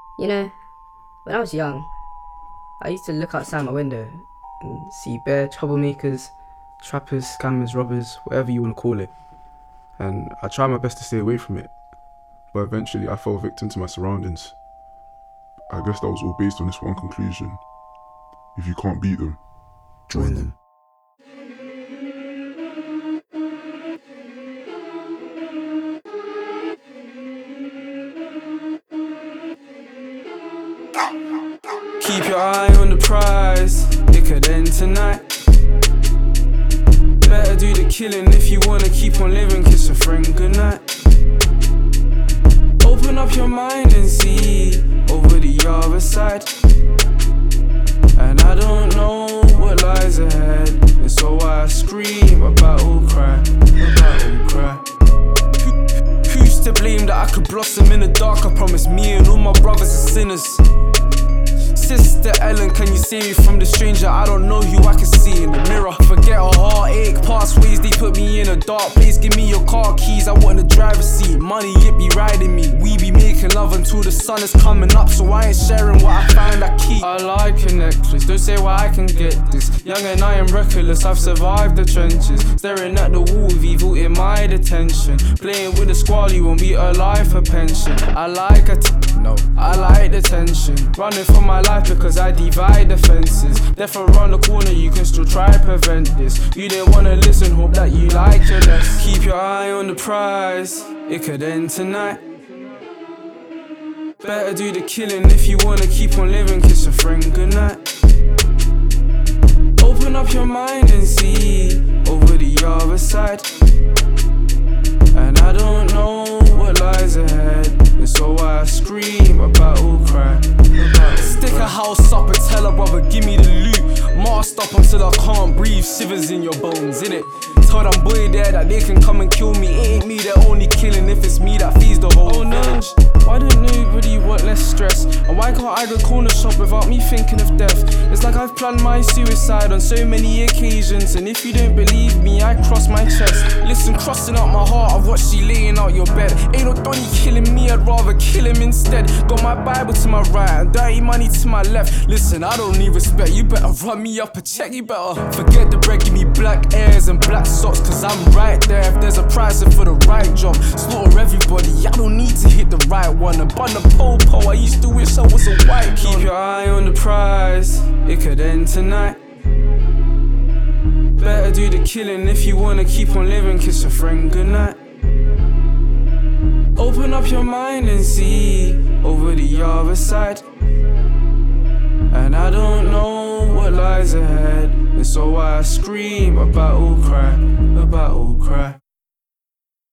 You know, when I was young, I used to look outside my window and see bare troublemakers, trappers, scammers, robbers, whatever you want to call it. And I tried my best to stay away from it, but eventually I fell victim to my surroundings. I guess that was all based on this one conclusion. If you can't beat them, join them. Keep your eye on the prize, it could end tonight. Better do the killing if you wanna keep on living, kiss your friend goodnight. Open up your mind and see over the other side. And I don't know what lies ahead, and so I scream about all cry, about all cry. Who's to blame that I could blossom in the dark? I promise me and all my brothers are sinners. Sister Ellen, can you save me from the stranger? I don't know who I can see in the mirror. Forget a heartache, past ways, they put me in a dark place. Give me your car keys, I want the driver's seat. Money, it be riding me. We be making love until the sun is coming up, so I ain't sharing what I find I keep. I like a necklace, don't say why I can get this. Young and I am reckless, I've survived the trenches. Staring at the wall with evil in my detention. Playing with the squad, you won't be alive for pension. I like I like the tension. Running for my life because I divide the fences. Death around the corner, you can still try to prevent this. You didn't wanna listen, hope that you like your less. Keep your eye on the prize, it could end tonight. Better do the killing if you wanna keep on living, kiss your friend goodnight. Open up your mind and see over the other side. And I don't know what lies ahead, and so I scream about all cry. Stick a house up and tell a brother, give me the loot. Masked up until I can't breathe, shivers in your bones, innit? Tell them boy there that they can come and kill me. It ain't me, they're only killing if it's me that feeds the whole village. Why don't nobody want less stress? And why can't I go corner shop without me thinking of death? It's like I've planned my suicide on so many occasions, and if you don't believe me, I cross my chest. Listen, crossing out my heart, I've watched you laying out your bed. Ain't no Donny killing me, I'd rather kill him instead. Got my Bible to my right and dirty money to my left. Listen, I don't need respect, you better run me up a check. You better forget the bread, give me black airs and black socks, cause I'm right there if there's a price for the right job. Slaughter everybody, I don't need to hit the right one. And bun the po-po, I used to wish I was a white. Keep your eye on the prize, it could end tonight. Better do the killing if you wanna keep on living, kiss your friend goodnight. Open up your mind and see over the other side. And I don't know what lies ahead, and so I scream about all cry, about all cry.